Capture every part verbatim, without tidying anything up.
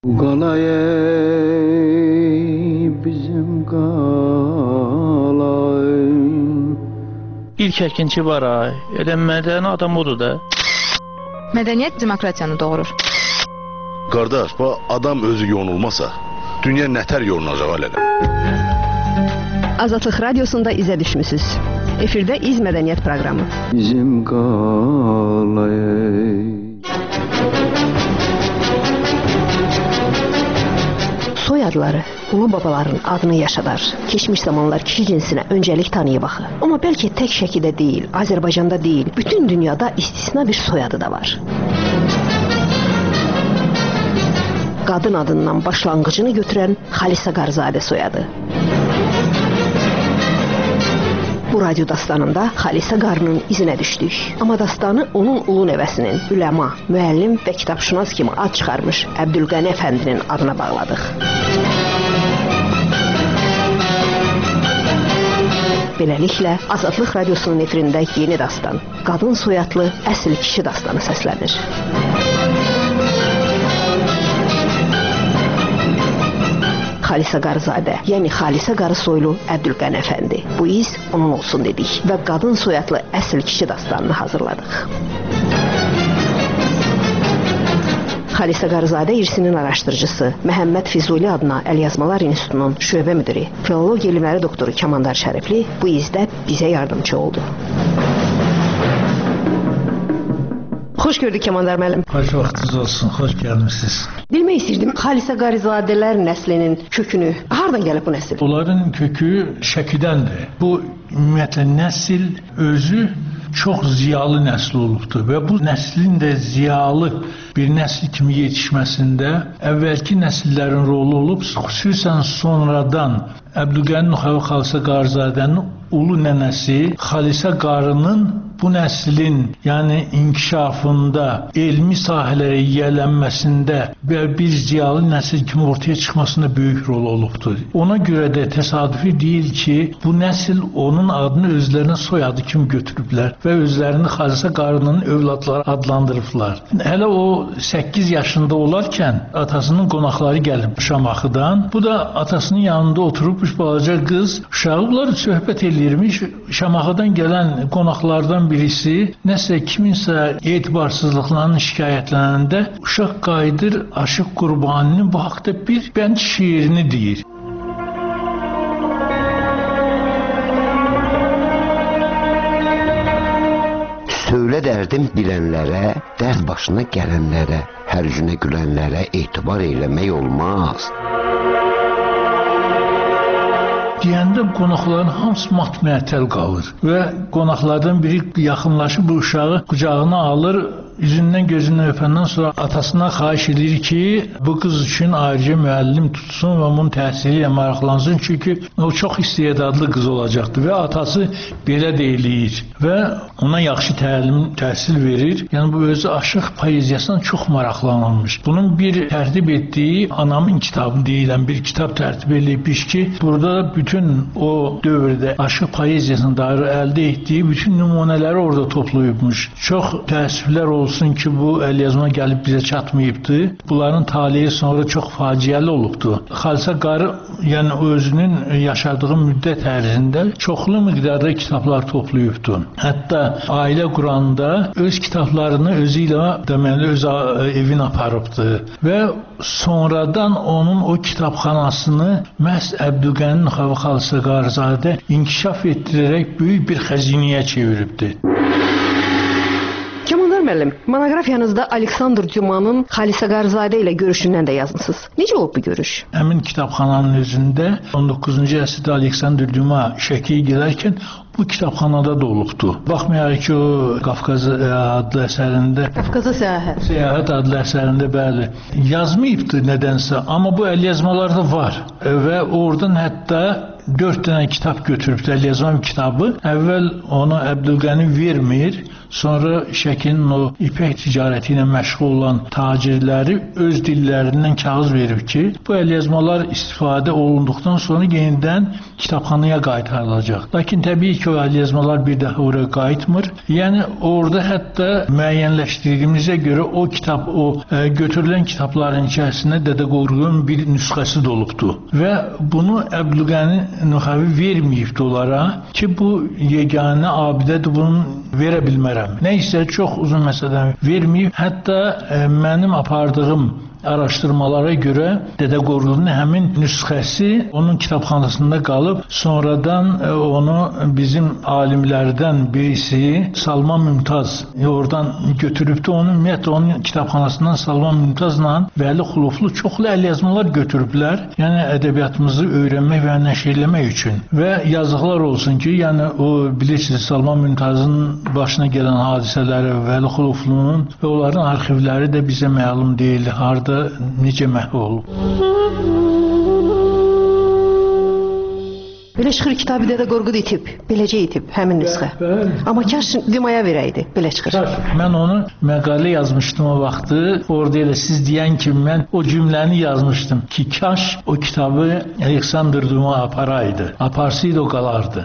Qalay bizim qalay. İlk əkinçi var ay, elə mədəni adam odur da. Mədəniyyət demokratiyanı doğurur. Qardaş, bu adam özü yonulmasa, dünya nətər yonulacaq hələ? Azadlıq Radiosunda izə düşmüsünüz. Efirdə İz Mədəniyyət proqramı. Bizim qalay. Soy adları ulu babaların adını yaşadar. Keçmiş zamanlar kişi cinsinə öncəlik tanıyıb axı. Amma bəlkə tək Şəkidə deyil, Azərbaycanda deyil, bütün dünyada istisna bir soyadı da var. Qadın adından başlanğıcını götürən Xalisə Qarzadə soyadı. Bu radyo dastanında Xalisə Qarının izinə düşdük. Amma dastanı onun ulu nəvəsinin, üləma, müəllim və kitabşünas kimi ad çıxarmış Əbdülqəni Əfəndinin adına bağladıq. Beləliklə, Azadlıq Radiosunun efirində yeni dastan, qadın soyadlı əsl kişi dastanı səslənir. Xalisə Qarzadə, yəni Xalisə Qarı soylu Əbdülqəni Əfəndi. Bu iz onun olsun dedik və qadın soyadlı əsl kişi dastanını hazırladıq. Xalisə Qarzadə irsinin araşdırıcısı, Məhəmməd Füzuli adına Əlyazmalar İnstitutunun şöbə müdiri, filologiya elmləri doktoru Kamandar Şərifli bu izdə bizə yardımcı oldu. Xoş gördük Kamandar müəllim. Xoş vaxtınız olsun, xoş gəlmisiniz. Bilmək istəyirdim, Xalisə Qarizadələr nəslinin kökünü, hardan gəlib bu nəsil? Onların kökü Şəkidəndir. Bu, ümumiyyətlə, nəsil özü çox ziyalı nəsil olubdur və bu nəslin də ziyalı bir nəsil kimi yetişməsində əvvəlki nəsillərin rolu olub, xüsusən sonradan Əbdülqəni Nuxavi Xalisə Qarizadənin ulu nənəsi Xalisə Qarının bu nəslin, yəni inkişafında, elmi sahələrə yiyələnməsində və bir ziyalı nəsil kimi ortaya çıxmasında böyük rol olubdur. Ona görə də təsadüfi deyil ki, bu nəsil onun adını özlərinin soyadı kimi götürüblər və özlərini Xalisə Qarının övladları adlandırıblar. Hələ o səkkiz yaşında olarkən atasının qonaqları gəlib Şamaxıdan. Bu da atasının yanında oturubmuş balaca qız. Uşaqlar söhbət eləyirmiş. Şamaxıdan gələn qonaqlardan birisi nəsə kiminsə etibarsızlıqlarının şikayətlənəndə uşaq qayıdır Aşıq Qurbaninin bu haqda bir bənd şeirini deyir. Söylə dərdim bilənlərə, dərd başına gələnlərə, hər günə gülənlərə etibar eləmək olmaz. Deyəndə qonaqların hamısı mat-məətəl qalır və qonaqlardan biri yaxınlaşıb bu uşağı qucağına alır, üzündən gözündən öpəndən sonra atasına xahiş edir ki, bu qız üçün ayrıca müəllim tutsun və onun təhsili ilə maraqlansın, çünki o çox istedadlı qız olacaqdır və atası belə də eləyir və ona yaxşı təlim, təhsil verir. Yəni bu özü aşıq poeziyasına çox maraqlanılmış. Bunun bir tərtib etdiyi anamın kitabı deyilən bir kitab tərtib edilmiş ki, burada bütün o dövrdə aşıq poeziyasına dair əldə etdiyi bütün nümunələri orada toplayıbmış. Çox təəssüflər olsun ki, bu əlyazma gəlib bizə çatmayıbdır. Bunların talihi sonra çox faciəli olubdur. Xalisə Qarı, yəni özünün yaşadığı müddət ərzində çoxlu miqdarda kitablar toplayıbdır. Hətta ailə quranda öz kitablarını özü ilə deməli öz evin aparıbdır və sonradan onun o kitabxanasını məhz Əbdülqəni Nuxavi Xalisə Qarizadə inkişaf etdirərək böyük bir xəzinəyə çeviribdir. Kamandar müəllim, monoqrafiyanızda Aleksandr Dümanın Xalisə Qarizadə ilə görüşündən də yazmısınız. Necə olub bu görüş? Həmin kitabxananın özündə on doqquzuncu əsrdə Aleksandr Düma Şəkiyə gələrkən bu kitabxanada da olubdu. Baxmayaraq ki, o Qafqaz adlı əsərində Qafqaza səyahət. Səyahət adlı əsərində bəli yazmayıbdı nədənsə, amma bu əlyazmalarda var və oradan hətta dörd dənə kitab götürübdü, əlyazma kitabı. Əvvəl onu Əbdülqəni vermir, sonra Şəkinin o ipək ticarəti ilə məşğul olan tacirləri öz dillərindən kağız verib ki, bu əlyazmalar istifadə olunduqdan sonra yenidən kitabxanaya qaytarılacaq. Lakin təbii ki, o əlyazmalar bir daha oraya qayıtmır. Yəni orada hətta müəyyənləşdirdiyimizə görə o kitab, o ə, götürülən kitabların içərisində Dədə Qorqudun bir nüsxəsi də olubdu. Və bunu Əbdülqəni Nuxavi verməyibdi onlara ki, bu yeganə abidədir, bunu verə bilmərəm. Nə isə çox uzun məsələdən verməyib. Hətta ə, mənim apardığım araşdırmalara görə Dədə Qorqudun həmin nüsxəsi onun kitabxanasında qalıb, sonradan onu bizim alimlərdən birisi Salman Mümtaz oradan götürübdü. Onu ümumiyyətlə onun kitabxanasından Salman Mümtazla Vəli Xuluflu çoxlu əlyazmalar götürüblər. Yəni ədəbiyyatımızı öyrənmək və nəşr etmək üçün. Və yazıqlar olsun ki, yəni o bilirsiniz Salman Mümtazın başına gələn hadisələri, Vəli Xuluflunun və onların arxivləri də bizə məlum deyil. Harda necə məhv olub. Belə çıxır kitabı Dədə Qorqud itib, beləcə itib həmin nüsxə. Amma kaş Dimaya verəydi, belə çıxır. Kaş, mən onu məqalə yazmışdım o vaxtı. Orada elə siz deyən kimi mən o cümləni yazmışdım ki, kaş o kitabı Aleksandr Duma aparaydı. Aparsaydı o qalardı.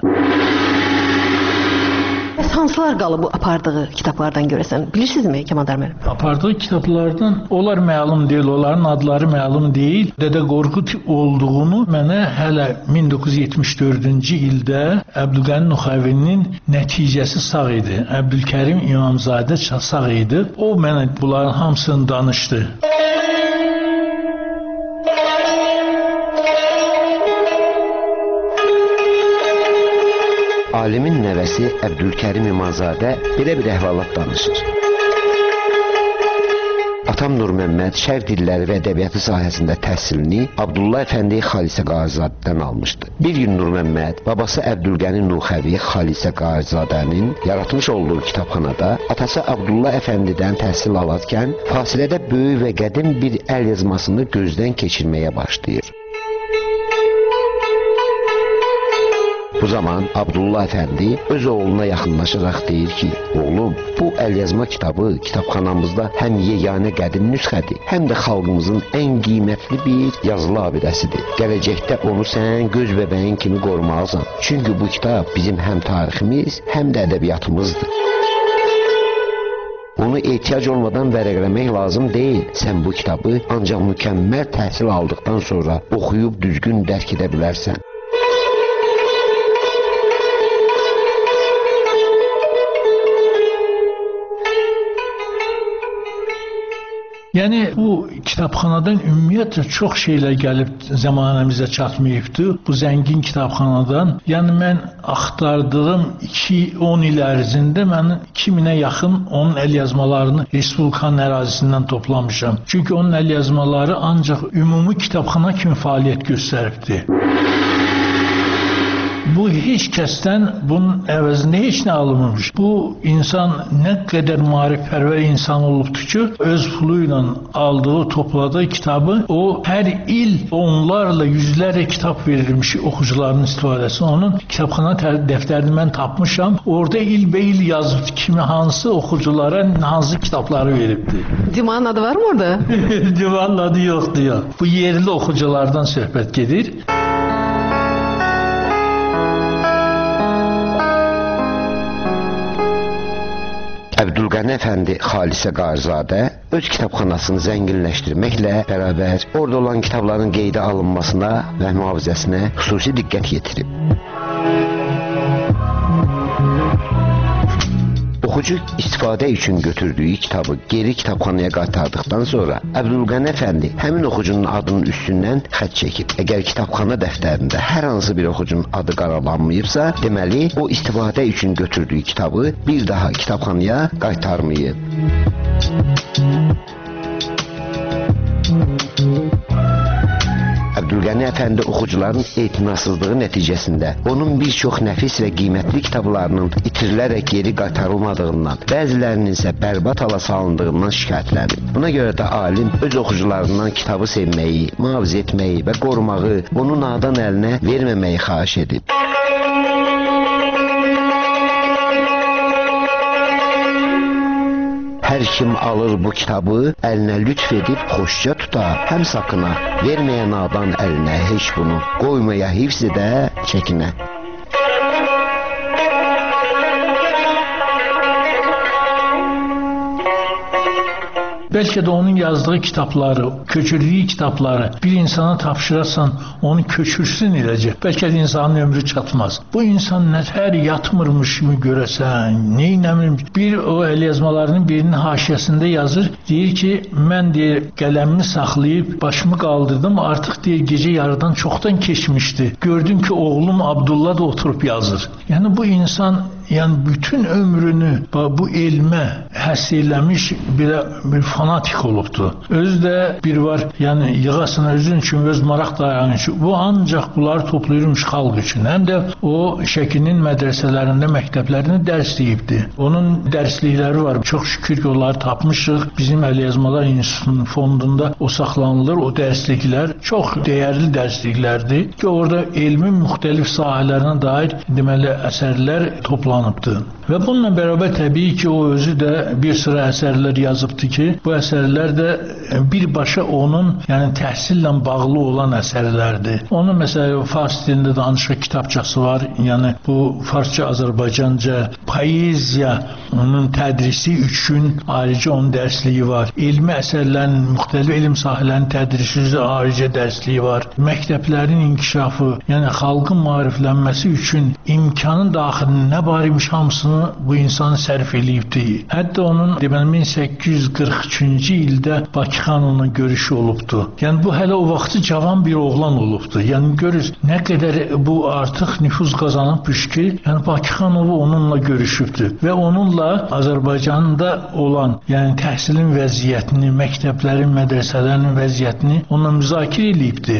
Bəs hansılar qalıb bu apardığı kitablardan görəsən? Bilirsinizmi Kəmandar müəllim? Apardığı kitablardan onlar məlum deyil, onların adları məlum deyil. Dədə Qorqud olduğunu mənə hələ min doqquz yüz yetmiş dördüncü ildə Əbdülqəni Nuxavinin nəticəsi sağ idi. Əbdülkərim İmamzadə sağ idi. O mənə bunların hamısını danışdı. Alimin nəvəsi Əbdülkərim İmamzadə belə bir əhvalat danışır. Atam Nur Məmməd şərq dilləri və ədəbiyyatı sahəsində təhsilini Abdullah Əfəndi Xalisə Qarizadədən almışdı. Bir gün Nur Məmməd babası Əbdülqəni Nuxavi Xalisə Qarizadənin yaratmış olduğu kitabxanada atası Abdullah Əfəndidən təhsil alarkən fasilədə böyük və qədim bir əl yazmasını gözdən keçirməyə başlayır. Bu zaman Abdullah Əfəndi öz oğluna yaxınlaşaraq deyir ki, oğlum, bu əlyazma kitabı kitabxanamızda həm yeganə qədim nüsxədir, həm də xalqımızın ən qiymətli bir yazılı abidəsidir. Gələcəkdə onu sən göz bəbəyin kimi qorumalısan. Çünki bu kitab bizim həm tariximiz, həm də ədəbiyyatımızdır. Onu ehtiyac olmadan vərəqləmək lazım deyil. Sən bu kitabı ancaq mükəmməl təhsil aldıqdan sonra oxuyub düzgün dərk edə bilərsən. Yəni bu kitabxanadan ümumiyyətlə çox şeylər gəlib zəmanəmizə çatmayıbdı. Bu zəngin kitabxanadan, yəni mən axtardığım iki on il ərzində mən iki minə yaxın onun əlyazmalarını Respublikanın ərazisindən toplamışam. Çünki onun əlyazmaları ancaq ümumi kitabxana kimi fəaliyyət göstəribdi. Bu heç kəsdən bunun əvəzində heç nə alınmamış. Bu insan nə qədər maarifpərvər insan olubdur ki, öz pulu ilə aldığı, topladığı kitabı o hər il onlarla, yüzlərlə kitab verilmiş oxucuların istifadəsi. Onun kitabxana dəftərini mən tapmışam. Orada ilbəil yazıb kimi hansı oxuculara hansı kitabları veribdi. Dimanın adı var mı orada? Dimanın adı yoxdur ya. Bu yerli oxuculardan söhbət gedir. Əbdülqəni Əfəndi Xalisə Qarizadə öz kitabxanasını zənginləşdirməklə bərabər orada olan kitabların qeydə alınmasına və mühafizəsinə xüsusi diqqət yetirib. Oxucu istifadə üçün götürdüyü kitabı geri kitabxanaya qaytardıqdan sonra Əbdülqəni Əfəndi həmin oxucunun adının üstündən xətt çəkib. Əgər kitabxana dəftərində hər hansı bir oxucunun adı qaralanmayıbsa, deməli o istifadə üçün götürdüyü kitabı bir daha kitabxanaya qaytarmayıb. Əbdülqəni Əfəndi oxucuların etinasızlığı nəticəsində onun bir çox nəfis və qiymətli kitablarının itirilərək geri qaytarılmadığından, bəzilərinin isə bərbad hala salındığından şikayətlənir. Buna görə də alim öz oxucularından kitabı sevməyi, mühafizə etməyi və qorumağı, onu nadan əlinə verməməyi xahiş edib. Hər kim alır bu kitabı, əlinə lütf edib xoşca tuta, həm sakına, verməyə nadan əlinə heç bunu, qoymaya hifz edə çəkinə. Bəlkə də onun yazdığı kitabları, köçürdüyü kitabları bir insana tapşırarsan, onu köçürsün eləcək. Bəlkə də insanın ömrü çatmaz. Bu insan nətər yatmırmış kimi görəsən, neynəmirmiş. Bir o əl yazmalarının birinin haşiyəsində yazır, deyir ki, mən deyir, qələmimi saxlayıb başımı qaldırdım, artıq deyir, gecə yarıdan çoxdan keçmişdi. Gördüm ki, oğlum Abdullah da oturub yazır. Yəni bu insan yəni bütün ömrünü bu elmə həsr eləmiş bir, bir fanatik olubdu. Özü də bir var, yəni yığasına özün üçün öz maraq dayanışı. Bu ancaq bunları toplayırmış xalq üçün. Həm də o Şəkinin mədrəsələrində, məktəblərində dərs deyibdi. Onun dərslikləri var. Çox şükür ki, onları tapmışıq. Bizim Əlyazmalar İnstitutunun fondunda o saxlanılır. O dərsliklər çox dəyərli dərsliklərdir ki, orada elmin müxtəlif sahələrinə dair deməli əsərlər toplanır. Və bununla bərabər təbii ki, o özü də bir sıra əsərlər yazıbdı ki, bu əsərlər də birbaşa onun yəni təhsillə bağlı olan əsərlərdir. Onun məsələn fars dilində danışıq kitabçası var. Yəni bu farsça, Azərbaycanca poeziya onun tədrisi üçün ayrıca onun dərsliyi var. Elmi əsərlərin, müxtəlif elm sahələrinin tədrisi üzrə ayrıca dərsliyi var. Məktəblərin inkişafı, yəni xalqın maariflənməsi üçün imkanın daxilində nə barıymış hamısını bu insan sərf eləyibdi. Hətta onun deməli min səkkiz yüz qırx üçüncü ildə Bakı xanımla görüşü olubdu. Yəni bu hələ o vaxtı cavan bir oğlan olubdu. Yəni görürüz nə qədər bu artıq nüfuz qazanıbmış ki, yəni Bakı xanımı onunla görüşübdü və onunla Azərbaycanda olan yəni təhsilin vəziyyətini, məktəblərin, mədrəsələrin vəziyyətini onunla müzakirə eləyibdi.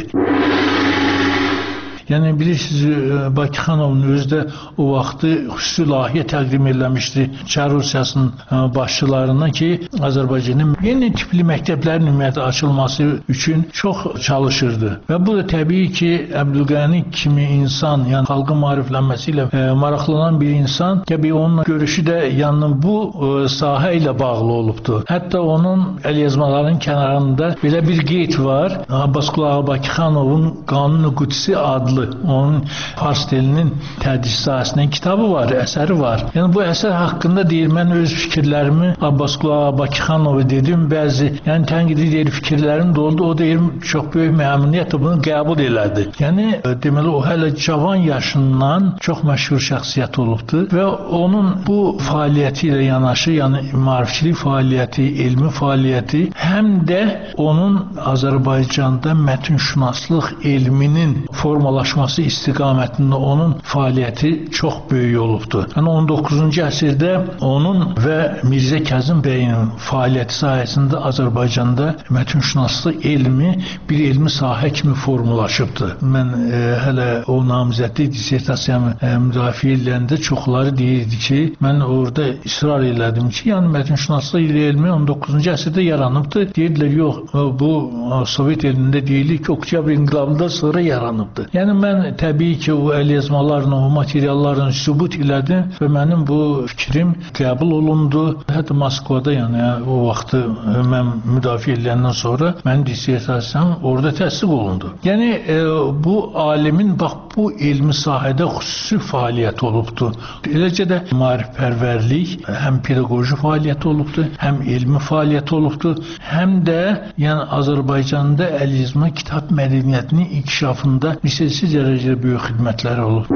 Yəni bilirsiniz, Bakı xanımın özü də o vaxtı xüsusi layihə təqdim eləmişdi Çar Rusiyasının başçılarına ki, Azərbaycanın yeni tipli məktəblərin ümumiyyətlə açılması üçün çox çalışırdı. Və bu da təbii ki, Əbdülqəni kimi insan, yəni xalqın maariflənməsi ilə e, maraqlanan bir insan, təbii onun görüşü də yəni bu e, sahə ilə bağlı olubdu. Hətta onun əlyazmaların kənarında belə bir qeyd var. Abbasqulu Ağa Bakı xanımın Qanun-u Qudsi adlı onun fars dilinin tədris sahəsindən kitabı var, əsəri var. Yəni bu əsər haqqında deyir, mən öz fikirlərimi Abbasqulu Ağa Bakı xanımı dedim, bəzi yəni tənqidi deyir, fikirlərim də oldu. O deyir, çox böyük məmnuniyyətlə bunu qəbul elədi. Yəni deməli o hələ cavan yaşından çox məşhur şəxsiyyət olubdu və onun bu fəaliyyəti ilə yanaşı, yəni maarifçilik fəaliyyəti, elmi fəaliyyəti, həm də onun Azərbaycanda mətnşünaslıq elminin formalaşması istiqamətində onun fəaliyyəti çox böyük olubdu. Yəni on doqquzuncu əsrdə onun və Mirzə Kazım bəyin fəaliyyəti sayəsində Azərbaycanda mətnşünaslıq elmi bir elmi sahə kimi formalaşıbdı. Mən e, hələ o namizədli dissertasiyamı e, müdafiə edəndə çoxları deyirdi ki, mən orada israr elədim ki, yəni mətnşünaslıq elmi on doqquzuncu əsrdə yaranıbdı. Deyirdilər, yox, bu Sovet elmində deyilir ki, Oktyabr inqilabından sonra yaranıbdı. Yəni mən təbii ki, o əlyazmalarla, o materiallarla sübut elədim və mənim bu fikrim qəbul olundu. Hətta Moskvada, yəni o vaxtı mən müdafiə edəndən sonra mənim dissertasiyam orada təsdiq olundu. Yəni e, bu alimin bax bu elmi sahədə xüsusi fəaliyyət olubdu. Eləcə də maarifpərvərlik, həm pedaqoji fəaliyyət olubdu, həm elmi fəaliyyət olubdu, həm də yəni Azərbaycanda əlyazma kitab mədəniyyətinin inkişafında misilsiz dərəcədə böyük xidmətləri olub.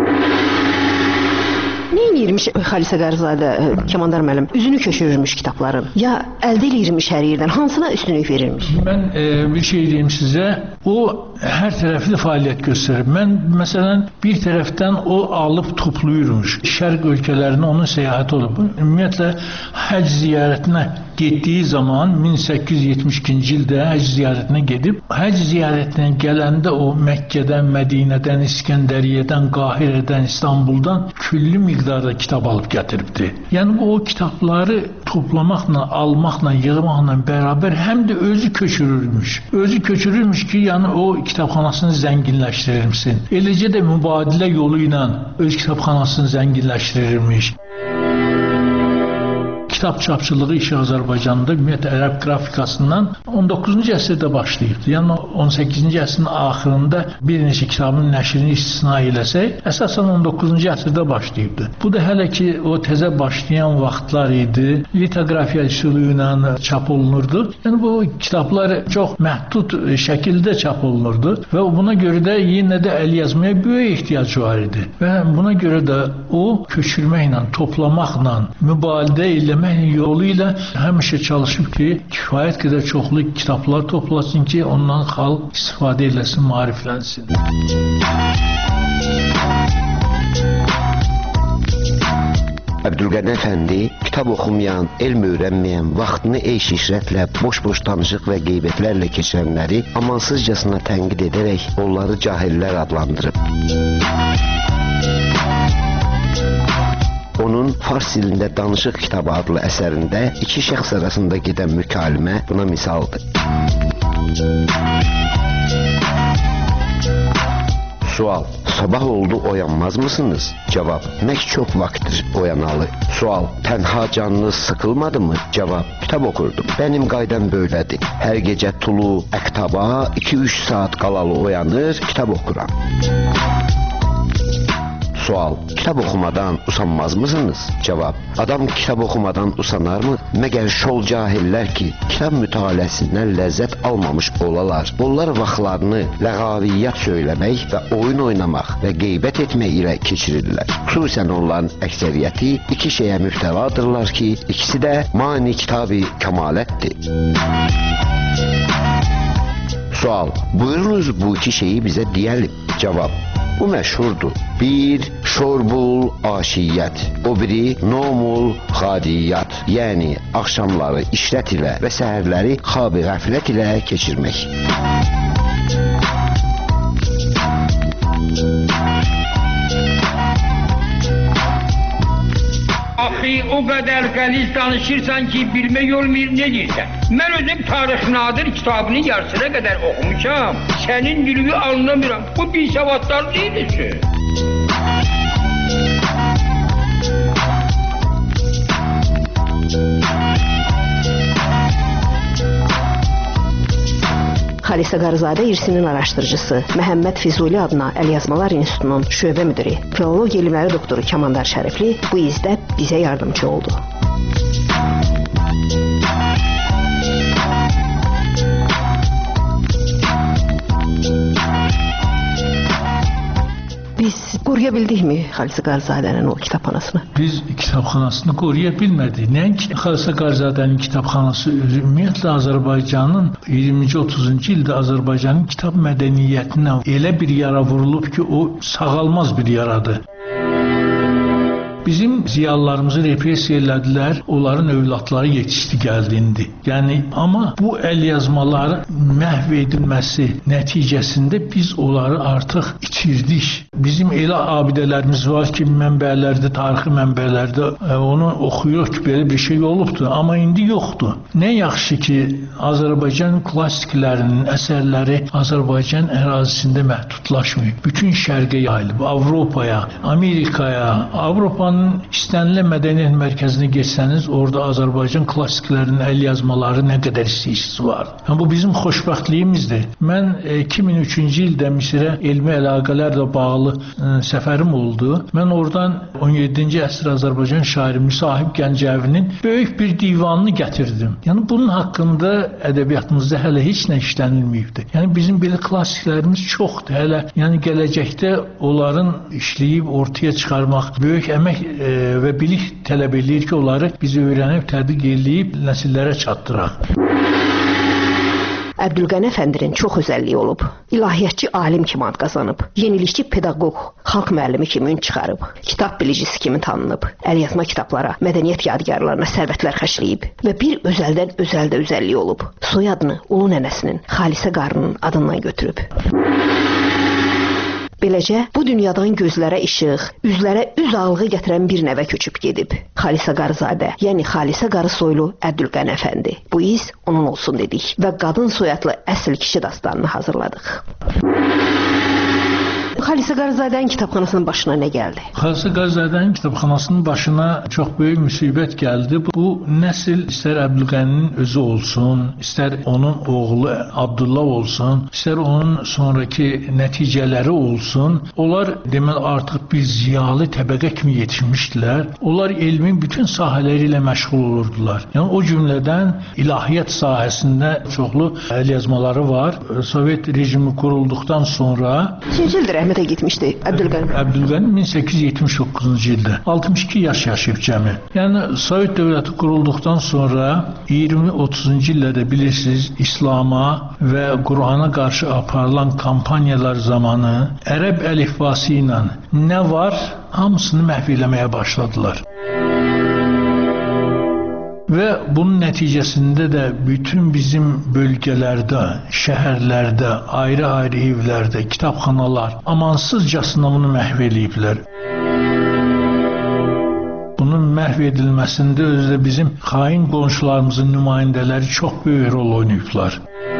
Nə edirmiş Xalisə Qərizadə, Kəmandar müəllim? Üzünü köçürürmüş kitabların. Ya əldə eləyirmiş hər yerdən, hansına üstünlük verirmiş? Mən e, bir şey deyim sizə, o hər tərəfli fəaliyyət göstərir. Mən məsələn bir tərəfdən o alıb toplayırmış. Şərq ölkələrinə onun səyahəti olub. Ümumiyyətlə həcc ziyarətinə getdiyi zaman min səkkiz yüz yetmiş ikinci ildə həcc ziyarətinə gedib, həcc ziyarətinə gələndə o Məkkədən, Mədinədən, İskəndəriyyədən, Qahirədən, İstanbuldan külli miqdarda kitab alıb gətiribdi. Yəni o kitabları toplamaqla, almaqla, yığmaqla bərabər həm də özü köçürürmüş. Özü köçürürmüş ki, yəni o kitabxanasını zənginləşdirirmişsin. Eləcə də mübadilə yolu ilə öz kitabxanasını zənginləşdirirmiş. kitab çapçılığı işi Azərbaycanda ümumiyyətlə ərəb qrafikasından on doqquzuncu əsrdə başlayıb. Yəni on səkkizinci əsrin axırında bir neçə kitabın nəşrini istisna eləsək, əsasən on doqquzuncu əsrdə başlayıbdı. Bu da hələ ki o təzə başlayan vaxtlar idi. Litografiya üsulu ilə çap olunurdu. Yəni bu kitablar çox məhdud şəkildə çap olunurdu və buna görə də yenə də əl yazmaya böyük ehtiyac var idi. Və buna görə də o köçürməklə, toplamaqla, mübaliğə eləmək yolu ilə həmişə çalışıb ki, kifayət qədər çoxlu kitablar toplasın ki, ondan xalq istifadə eləsin, maariflənsin. Əbdülqəni Əfəndi kitab oxumayan, elm öyrənməyən, vaxtını eyş-işrətlə, boş-boş danışıq və qeybətlərlə keçirənləri amansızcasına tənqid edərək onları cahillər adlandırıb. Onun fars dilində Danışıq kitabı adlı əsərində iki şəxs arasında gedən mükalimə buna misaldır. Sual: sabah oldu, oyanmaz mısınız? Cavab: nə ki çox vaxtdır oyanalı. Sual: tənha canınız sıkılmadı mı? Cavab: kitab okurdum. Benim qaydam böylədir. Hər gecə tulu əktaba iki üç saat qalalı oyanır, kitab okuram. Sual: kitab oxumadan usanmaz mısınız? Cavab: adam kitab oxumadan usanar mı? Məgər şol cahillər ki, kitab mütaliəsindən ləzzət almamış olalar. Onlar vaxtlarını ləğaviyyat söyləmək və oyun oynamaq və qeybət etmək ilə keçirirlər. Xüsusən onların əksəriyyəti iki şeyə müftəladırlar ki, ikisi də mani kitab-ı kəmalətdir. Sual: buyurunuz bu iki şeyi bizə deyəlim. Cavab: bu məşhurdur. Bir, şorbul aşiyyət. O biri, nomul xadiyyət. Yəni, axşamları işrət ilə və səhərləri xab-ı qəflət ilə keçirmək. Axı, o qədər qəliz danışırsan ki, bilmək olmayır ne deyirsən. Mən özüm Tarix Nadir kitabını yarısına qədər oxumuşam. Sənin dilini anlamıram. Bu bir savadlar deyilsin. Xalisə Qarzadə irsinin araşdırıcısı, Məhəmməd Füzuli adına Əlyazmalar İnstitutunun şöbə müdiri, filologiya elmləri doktoru Kamandar Şərifli bu izdə bizə yardımcı oldu. Biz qoruya bildikmi Xalisə Qarzadənin o kitabxanasını? Biz kitabxanasını qoruya bilmədik. Nəinki Xalisə Qarzadənin kitabxanası özü, ümumiyyətlə Azərbaycanın iyirminci otuzuncu ildə Azərbaycanın kitab mədəniyyətinə elə bir yara vurulub ki, o sağalmaz bir yaradır. Bizim ziyalılarımızı repressiya elədilər, onların övladları yetişdi, gəldindi. Yəni, amma bu əl yazmaları məhv edilməsi nəticəsində biz onları artıq itirdik. Bizim elə abidələrimiz var ki, mənbələrdə, tarixi mənbələrdə onu oxuyuruq ki, belə bir şey olubdur, amma indi yoxdur. Nə yaxşı ki, Azərbaycan klassiklərinin əsərləri Azərbaycan ərazisində məhdudlaşmayıb. Bütün şərqə yayılıb, Avropaya, Amerikaya, Avropanın istənilən mədəniyyət mərkəzinə geçsəniz, orada Azərbaycan klassiklərinin əl yazmaları nə qədər istəyicisi var. Bu bizim xoşbəxtliyimizdir. Mən iki min üçüncü ildə Misirə elmi əlaqələrlə bağlı ə, səfərim oldu. Mən oradan on yeddinci əsr Azərbaycan şairi Müsahib Gəncəvinin böyük bir divanını gətirdim. Yəni bunun haqqında ədəbiyyatımızda hələ heç nə işlənilməyibdir. Yəni bizim belə klassiklərimiz çoxdur. Hələ yəni gələcəkdə onların işləyib ortaya çıxarmaq böyük əmək və bilik tələb edir ki, onları biz öyrənib, tədqiq edib nəsillərə çatdıraq. Əbdülqəni Əfəndinin çox özəlliyi olub. İlahiyyatçı alim kimi ad qazanıb. Yenilikçi pedaqoq, xalq müəllimi kimi ün çıxarıb. Kitab bilicisi kimi tanınıb. Əl yazma kitablara, mədəniyyət yadigarlarına sərvətlər xərcləyib. Və bir özəldən özəldə özəlliyi olub. Soyadını ulu nənəsinin, Xalisə qarının adından götürüb. Beləcə, bu dünyadan gözlərə işıq, üzlərə üz ağlığı gətirən bir nəvə köçüb gedib. Xalisə Qarzadə, yəni Xalisə qarı soylu Əbdülqəni Əfəndi. Bu iz onun olsun dedik və qadın soyadlı əsl kişi dastanını hazırladıq. Xalisə Qarzadənin kitabxanasının başına nə gəldi? Xalisə Qarzadənin kitabxanasının başına çox böyük müsibət gəldi. Bu nəsil istər Əbdülqəninin özü olsun, istər onun oğlu Abdullah olsun, istər onun sonraki nəticələri olsun, onlar deməli artıq bir ziyalı təbəqə kimi yetişmişdilər. Onlar elmin bütün sahələri ilə məşğul olurdular. Yəni o cümlədən ilahiyyat sahəsində çoxlu əlyazmaları var. Sovet rejimi qurulduqdan sonra Neçinci ildir rəhmətə getmişdi Əbdülqəni? Əbdülqəni min səkkiz yüz yetmiş doqquzuncu ildə altmış iki yaş yaşayıb cəmi. Yəni Sovet dövləti qurulduqdan sonra iyirmi otuzuncu illərdə bilirsiniz İslama və Qur'ana qarşı aparılan kampaniyalar zamanı ərəb əlifbası ilə nə var, hamısını məhv eləməyə başladılar. Və bunun nəticəsində də bütün bizim bölgələrdə, şəhərlərdə, ayrı-ayrı evlərdə, kitabxanalar amansızcasına bunu məhv eləyiblər. Bunun məhv edilməsində özdə bizim xain qonşularımızın nümayəndələri çox böyük rol oynayıblar.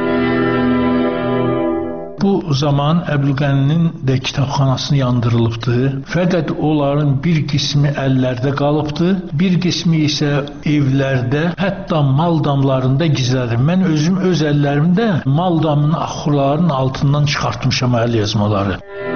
Bu zaman Əbdülqəninin də kitabxanası yandırılıbdı. Fəqət onların bir qismi əllərdə qalıbdı, bir qismi isə evlərdə, hətta mal damlarında gizlədir. Mən özüm öz əllərimdə mal damının axurlarının altından çıxartmışam əlyazmaları.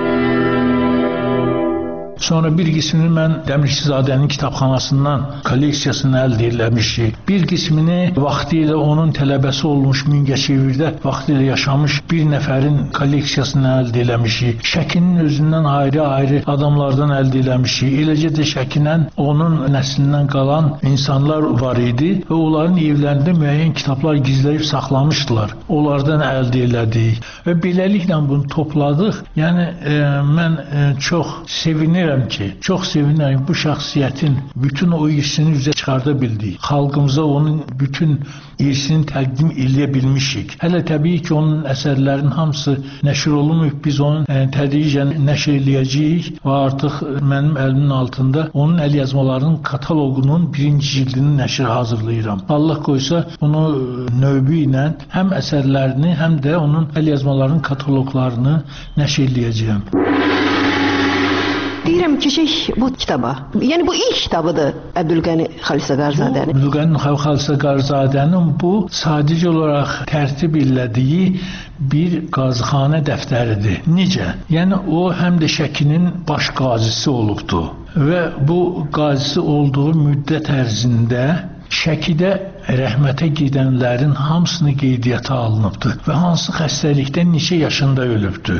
Sonra bir qismini mən Dəmirçizadənin kitabxanasından kolleksiyasını əldə eləmişik. Bir qismini vaxtilə onun tələbəsi olmuş Mingəçevirdə vaxtilə yaşamış bir nəfərin kolleksiyasını əldə eləmişik. Şəkinin özündən ayrı-ayrı adamlardan əldə eləmişik. Eləcə də Şəkindən onun nəslindən qalan insanlar var idi və onların evlərində müəyyən kitablar gizləyib saxlamışdılar. Onlardan əldə elədik və beləliklə bunu topladıq. Yəni e, mən e, çox sevinirəm ki, çox sevinirəm bu şəxsiyyətin bütün o irsini üzə çıxarda bildik. Xalqımıza onun bütün irsini təqdim eləyə bilmişik. Hələ təbii ki, onun əsərlərinin hamısı nəşr olunmayıb. Biz onun e, tədricən nəşr eləyəcəyik və artıq mənim əlimin altında onun əlyazmalarının kataloqunun birinci cildinin nəşri hazırlayıram. Allah qoysa bunu növbü ilə həm əsərlərini, həm də onun əlyazmalarının kataloqlarını nəşr eləyəcəyəm. Deyirəm keçək bu kitaba. Yəni bu ilk kitabıdır Əbdülqəni Xalisə Qarzadənin. Əbdülqəni Xalisə Qarzadənin bu sadəcə olaraq tərtib elədiyi bir qazıxanə dəftəridir. Necə? Yəni o həm də Şəkinin baş qazisi olubdu və bu qazisi olduğu müddət ərzində Şəkidə rəhmətə gedənlərin hamısını qeydiyyata alınıbdı və hansı xəstəlikdən neçə yaşında ölübdü.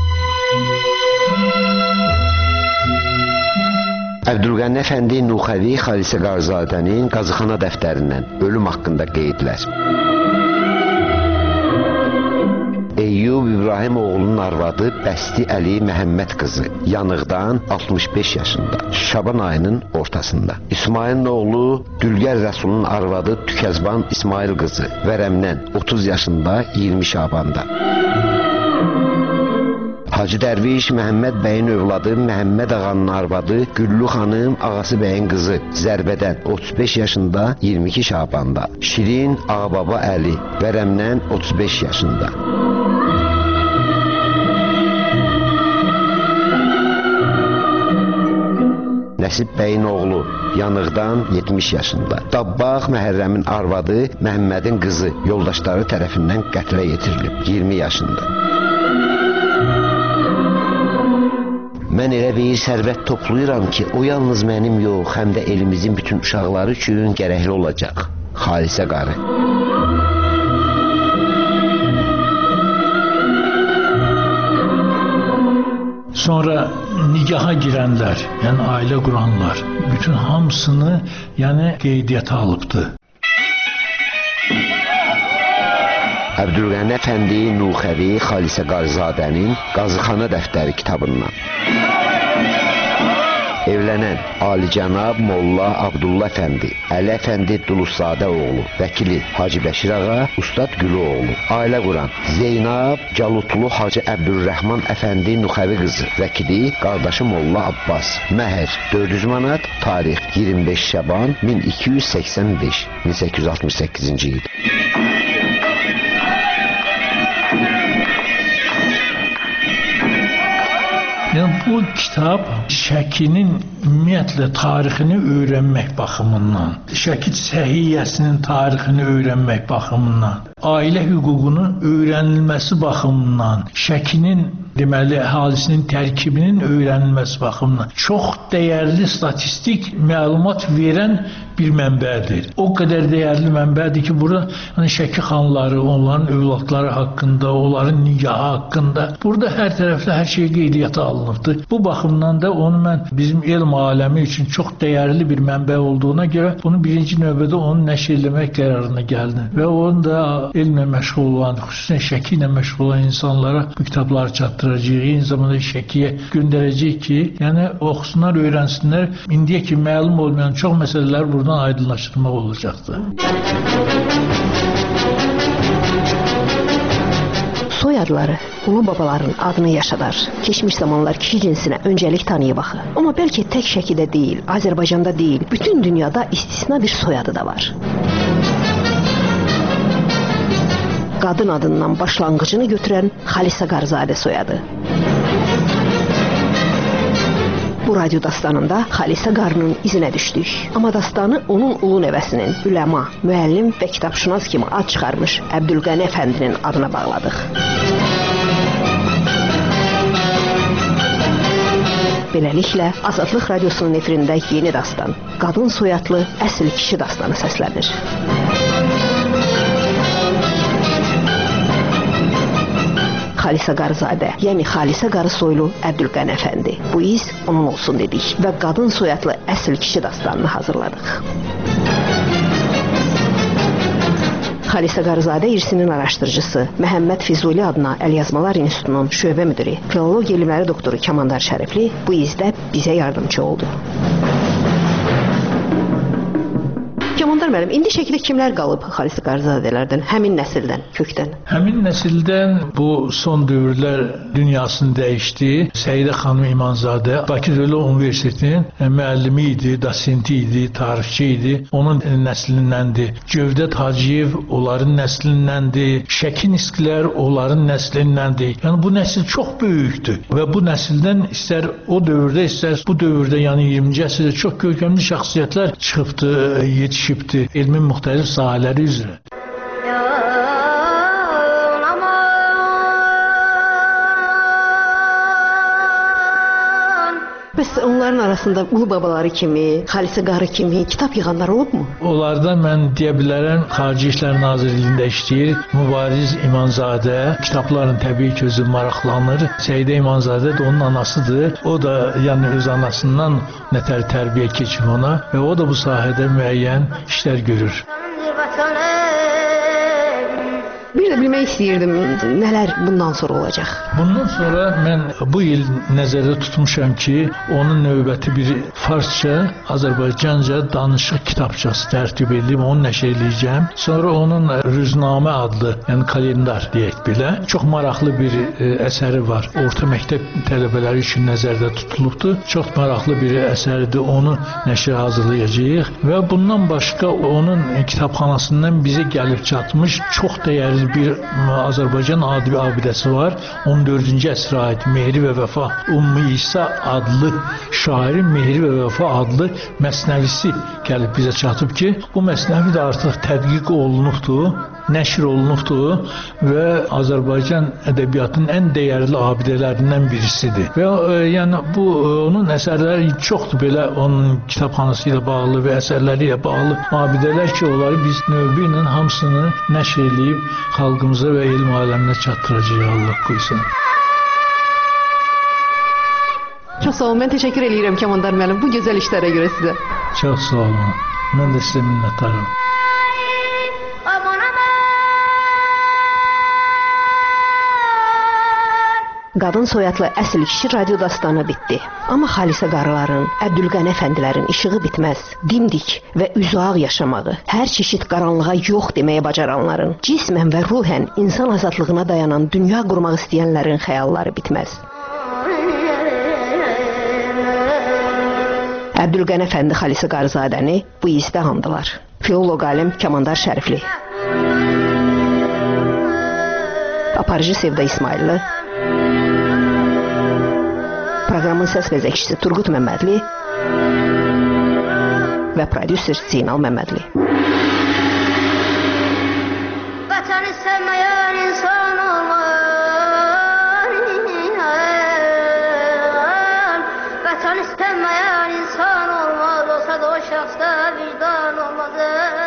Əbdülqəni Əfəndi Nuxəvi Xalisə Qarzadənin qazıxana dəftərindən ölüm haqqında qeydlər. Eyyub İbrahim oğlunun arvadı Bəsti Əli Məhəmməd qızı yanıqdan altmış beş yaşında, Şaban ayının ortasında. İsmailin oğlu Dülgər Rəsulun arvadı Tükəzban İsmail qızı vərəmdən otuz yaşında iyirmi Şabanda. Hacı Dərviş Məhəmməd bəyin övladı Məhəmməd ağanın arvadı Güllü xanım ağası bəyin qızı Zərbədən otuz beş yaşında iyirmi iki Şabanda. Şirin Ağababa Əli vərəmdən otuz beş yaşında. Nəsib bəyin oğlu yanıqdan yetmiş yaşında. Dabbağ Məhərrəmin arvadı Məhəmmədin qızı yoldaşları tərəfindən qətlə yetirilib iyirmi yaşında. Mən elə bir sərvət toplayıram ki, o yalnız mənim yox, həm də elimizin bütün uşaqları üçün gərəkli olacaq. Xalisə qarı. Sonra nigaha girənlər, yəni ailə quranlar, bütün hamısını yəni qeydiyyata alıbdı. Əbdülqəni Əfəndi Nuxəvi Xalisə Qarzadənin Qazıxana dəftəri kitabından. Evlənən Alicənab Molla Abdullah Əfəndi, Əli Əfəndi Dulusadə oğlu, vəkili Hacı Bəşir ağa, Ustad Gülü oğlu. Ailə quran Zeynab Calutlu Hacı Əbdülrəhman Əfəndi Nuxəvi qızı, vəkili qardaşı Molla Abbas. Məhər dörd yüz manat, tarix iyirmi beş Şaban min iki yüz səksən beş, min səkkiz yüz altmış səkkizinci il. kitab Şəkinin ümumiyyətlə tarixini öyrənmək baxımından, Şəki səhiyyəsinin tarixini öyrənmək baxımından, ailə hüququnun öyrənilməsi baxımından, Şəkinin deməli əhalisinin tərkibinin öyrənilməsi baxımından çox dəyərli statistik məlumat verən bir mənbədir. O qədər dəyərli mənbədir ki, burada hani Şəki xanları, onların övladları haqqında, onların nigahı haqqında burada hər tərəfdə hər şey qeydiyyata alınıbdır. Bu baxımdan da onu mən bizim elm aləmi üçün çox dəyərli bir mənbə olduğuna görə bunu birinci növbədə onu nəşr etmək qərarına gəldim. Və onu da elmlə məşğul olan, xüsusən Şəki ilə məşğul olan insanlara bu kitabları çatdıracağıq. Eyni zamanda Şəkiyə göndərəcək ki, yəni oxusunlar, öyrənsinlər. İndiyə ki məlum olmayan çox məsələlər buradan aydınlaşdırmaq olacaqdır. Soyadları ulu babaların adını yaşadar. Keçmiş zamanlar kişi cinsinə öncəlik tanıyıb axı. Amma bəlkə tək Şəkidə deyil, Azərbaycanda deyil, bütün dünyada istisna bir soyadı da var. Qadın adından başlanğıcını götürən Xalisə Qarzadə soyadı. Bu radyo dastanında Xalisə Qarının izinə düşdük. Amma dastanı onun ulu nəvəsinin, üləma, müəllim və kitabşünas kimi ad çıxarmış Əbdülqəni Əfəndinin adına bağladıq. Beləliklə, Azadlıq Radyosunun efirində yeni dastan, qadın soyadlı əsl kişi dastanı səslənir. Xalisə Qarzadə, yəni Xalisə Qarı soylu Əbdülqəni Əfəndi. Bu iz onun olsun dedik və qadın soyadlı əsl kişi dastanını hazırladıq. Xalisə Qarzadə irsinin araşdırıcısı, Məhəmməd Füzuli adına Əlyazmalar İnstitutunun şöbə müdiri, filologiya elmləri doktoru Kamandar Şərifli bu izdə bizə yardımcı oldu. Kamandar müəllim, indi Şəkidə kimlər qalıb Xalisə Qarzadələrdən, həmin nəsildən, kökdən? Həmin nəsildən bu son dövrlər dünyasını dəyişdi. Səidə xanım İmanzadə Bakı Dövlət Universitetinin müəllimi idi, dosenti idi, tarixçi idi. Onun nəslindəndir. Cövdət Hacıyev onların nəslindəndir. Şəki Niskilər onların nəslindəndir. Yəni bu nəsil çox böyükdür və bu nəsildən istər o dövrdə, istər bu dövrdə, yəni iyirminci əsrdə çox görkəmli şəxsiyyətlər çıxıbdı, yetişibdi elmin müxtəlif sahələri üzrə. Bəs onların arasında ulu babaları kimi, Xalisə Qarı kimi kitab yığanlar olubmu? Onlardan mən deyə bilərəm, Xarici İşlər Nazirliyində işləyir. Mübariz İmanzadə kitabların təbii ki özü maraqlanır. Səidə İmanzadə də onun anasıdır. O da yəni öz anasından nətər tərbiyə keçib ona və o da bu sahədə müəyyən işlər görür. Bir də bilmək istəyirdim, nələr bundan sonra olacaq? Bundan sonra mən bu il nəzərdə tutmuşam ki, onun növbəti bir farsça, Azərbaycanca danışıq kitabçası tərtib edib, onu nəşr edəcəm. Sonra onun Rüznamə adlı, yəni kalendar deyək belə, çox maraqlı bir e, əsəri var. Orta məktəb tələbələri üçün nəzərdə tutulubdur. Çox maraqlı bir əsərdir, onu nəşrə hazırlayacağıq və bundan başqa onun kitabxanasından bizə gəlib çatmış çox dəyərli bir Azərbaycan adi abidəsi var. on dördüncü əsrə aid Mehri və Vəfa Ümmü İsa adlı şairin Mehri və Vəfa adlı məsnəvisi gəlib bizə çatıb ki, bu məsnəvi də artıq tədqiq olunubdur, nəşr olunubdur və Azərbaycan ədəbiyyatının ən dəyərli abidələrindən birisidir. Və e, yəni bu e, onun əsərləri çoxdur belə onun kitabxanası ilə bağlı və əsərləri ilə bağlı abidələr ki, onları biz növbə ilə hamısını nəşr edib xalqımıza və elm aləminə çatdıracağıq, Allah qoysun. Çox sağ olun, mən təşəkkür edirəm Kamandar müəllim bu gözəl işlərə görə sizə. Çox sağ olun, mən də sizə minnətdaram. Qadın soyadlı əsl kişi radyo dastanı bitdi. Amma Xalisə Qarıların, Əbdülqəni Əfəndilərin işığı bitməz. Dimdik və üzağ yaşamağı, hər çeşid qaranlığa yox deməyə bacaranların, cismən və ruhən insan azadlığına dayanan dünya qurmaq istəyənlərin xəyalları bitməz. Əbdülqəni Əfəndi Xalisə Qarzadəni bu izdə andılar. Filoloq alim Kamandar Şərifli, aparıcı Sevda İsmailli, Proqramın səs vəzəkçisi Turqut Məmmədli və prodüser Zeynal Məmmədli. Vətəni sevməyən insan olmaz, vətəni sevməyən insan olmaz, olsa da o şəxsdə vicdan olmaz.